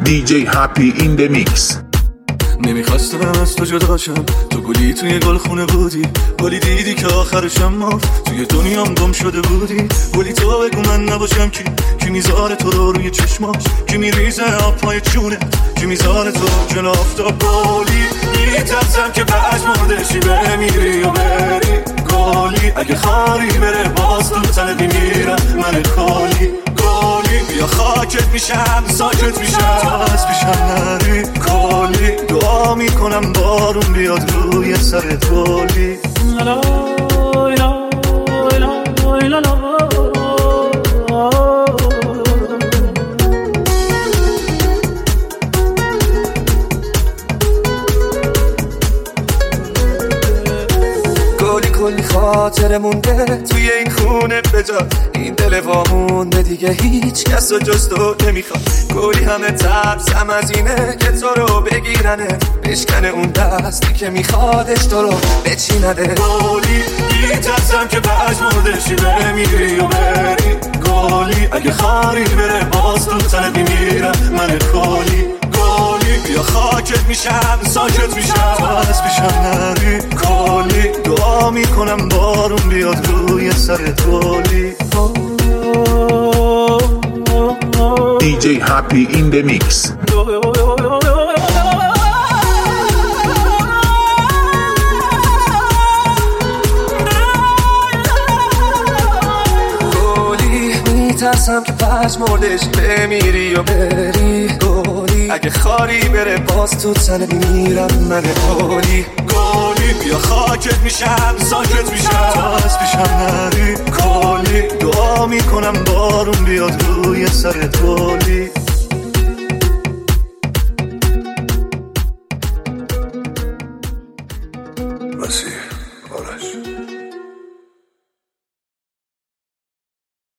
DJ Happy in the mix. نمیخواستم از تو جدا شم، تو گلی توی گلخونه بودی، گلی دیدی که آخرشم ما توی دنیام گم شده بودی. گلی تو بگو من نباشم کی میذاره تو رو روی چشماش، کی میریزه آب پای چونت، کی میذاره تو جلو آفتاب. گلی میترسم که بعد مردشی بمیری و بری. گلی اگه خاری بره باز تو تنت میمیرم من. گلی بیا خاکت میشم، ساکت میشم، تو از پیشم نری. گلی دعا میکنم بارون بیاد روی سرت. گلی کلی خاطر مونده توی این خونه بجا، این دل وامونده دیگه هیچ کس رو جز تو نمیخواد. کلی همه ترسم از اینه که تو رو بگیرنه، بشکنه اون دستی که میخوادش تو رو بچینده. کلی میترسم که بعد مردشی بمیری و بری. کلی اگه خاری بره باز تو تنت میمیرم من. کلی بیا خاکت میشم، ساکت میشم، تو از پیشم نری. کلی دعا میکنم بارون بیاد روی سرت. گلی DJ Happy in the mix. میترسم که پس مردش بمیری و بری. گلی اگه خاری بره باز تو تنت میمیرم من. گلی بیا خاکت میشم، ساکت میشم، تو از پیشم نری. گلی دعا میکنم بارون بیاد روی سرت. گلی مسیح